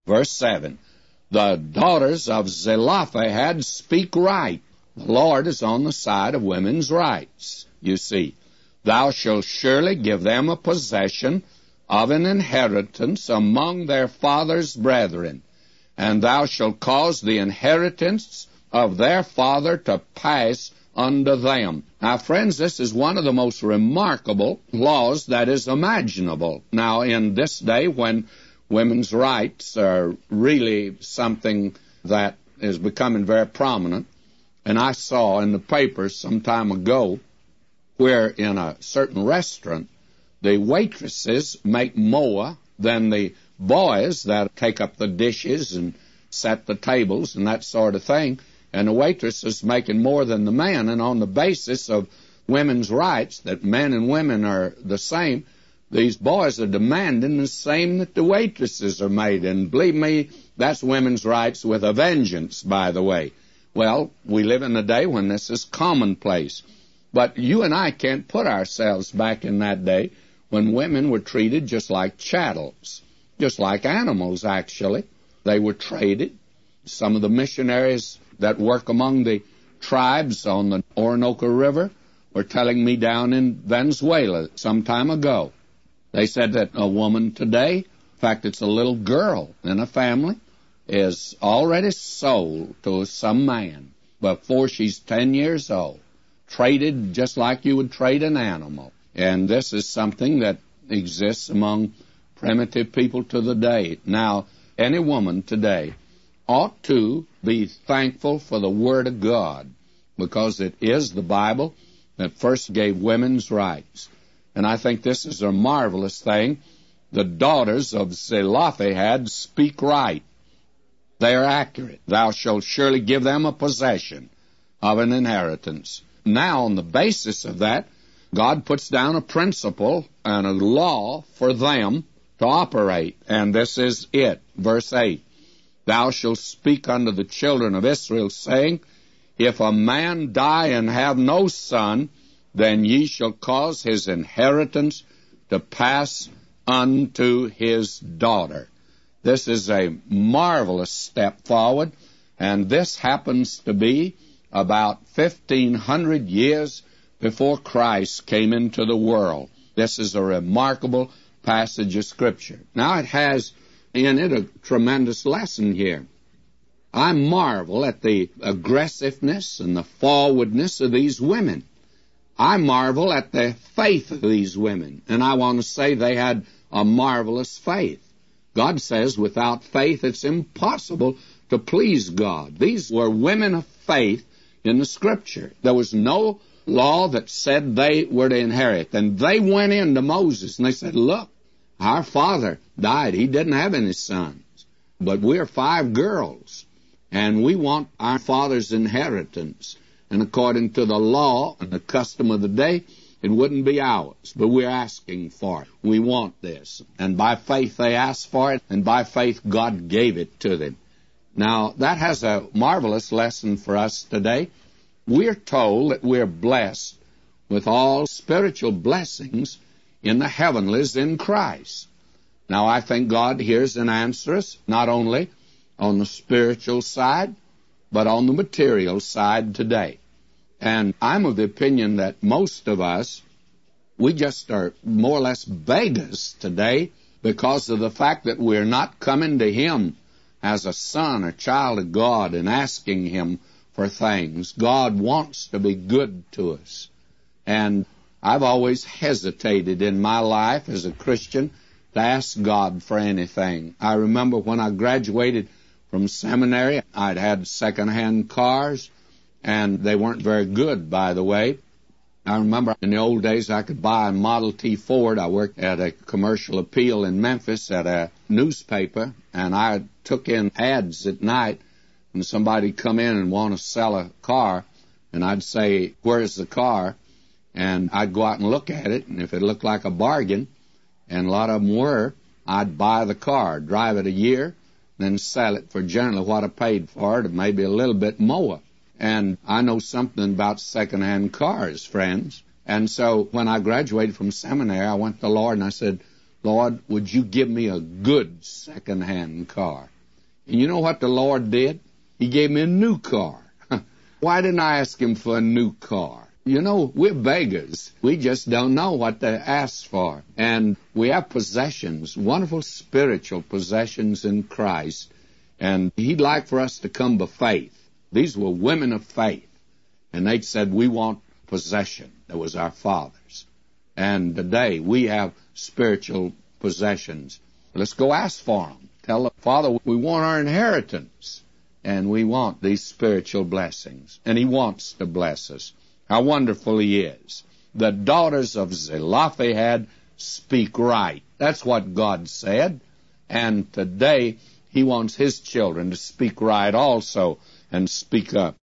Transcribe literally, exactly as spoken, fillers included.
Verse seven, the daughters of Zelophehad speak right. The Lord is on the side of women's rights, you see. Thou shalt surely give them a possession of an inheritance among their father's brethren, and thou shalt cause the inheritance of their father to pass unto them. Now, friends, this is one of the most remarkable laws that is imaginable. Now, in this day when women's rights are really something that is becoming very prominent, and I saw in the papers some time ago where in a certain restaurant the waitresses make more than the boys that take up the dishes and set the tables and that sort of thing, and the waitress is making more than the man, and on the basis of women's rights, that men and women are the same, these boys are demanding the same that the waitresses are made, and believe me, that's women's rights with a vengeance, by the way. Well, we live in a day when this is commonplace, but you and I can't put ourselves back in that day when women were treated just like chattels, just like animals, actually. They were traded. Some of the missionaries that work among the tribes on the Orinoco River were telling me down in Venezuela some time ago. They said that a woman today, in fact, it's a little girl in a family, is already sold to some man before she's ten years old, traded just like you would trade an animal. And this is something that exists among primitive people to the day. Now, any woman today ought to be thankful for the Word of God, because it is the Bible that first gave women's rights. And I think this is a marvelous thing. The daughters of Zelophehad speak right. They are accurate. Thou shalt surely give them a possession of an inheritance. Now, on the basis of that, God puts down a principle and a law for them to operate, and this is it. Verse eight, thou shalt speak unto the children of Israel, saying, if a man die and have no son, then ye shall cause his inheritance to pass unto his daughter. This is a marvelous step forward, and this happens to be about fifteen hundred years before Christ came into the world. This is a remarkable passage of Scripture. Now, it has in it a tremendous lesson here. I marvel at the aggressiveness and the forwardness of these women. I marvel at the faith of these women, and I want to say they had a marvelous faith. God says without faith it's impossible to please God. These were women of faith in the Scripture. There was no law that said they were to inherit. And they went in to Moses and they said, look, our father died. He didn't have any sons. But we're five girls, and we want our father's inheritance. And according to the law and the custom of the day, it wouldn't be ours, but we're asking for it. We want this. And by faith they asked for it, and by faith God gave it to them. Now, that has a marvelous lesson for us today. We're told that we're blessed with all spiritual blessings in the heavenlies in Christ. Now, I think God hears and answers not only on the spiritual side, but on the material side today. And I'm of the opinion that most of us, we just are more or less beggars today because of the fact that we're not coming to Him as a son or child of God and asking Him for things. God wants to be good to us. And I've always hesitated in my life as a Christian to ask God for anything. I remember when I graduated from seminary, I'd had second-hand cars, and they weren't very good, by the way. I remember in the old days I could buy a Model T Ford. I worked at a commercial appeal in Memphis at a newspaper, and I took in ads at night, and somebody'd come in and want to sell a car, and I'd say, where's the car? And I'd go out and look at it, and if it looked like a bargain, and a lot of them were, I'd buy the car, drive it a year, then sell it for generally what I paid for it, or maybe a little bit more. And I know something about second-hand cars, friends. And so when I graduated from seminary, I went to the Lord and I said, Lord, would you give me a good second-hand car? And you know what the Lord did? He gave me a new car. Why didn't I ask him for a new car? You know, we're beggars. We just don't know what to ask for. And we have possessions, wonderful spiritual possessions in Christ. And he'd like for us to come by faith. These were women of faith. And they said, we want possession. That was our fathers. And today we have spiritual possessions. Let's go ask for them. Tell the Father, we want our inheritance. And we want these spiritual blessings. And he wants to bless us. How wonderful he is. The daughters of Zelophehad speak right. That's what God said. And today he wants his children to speak right also and speak up.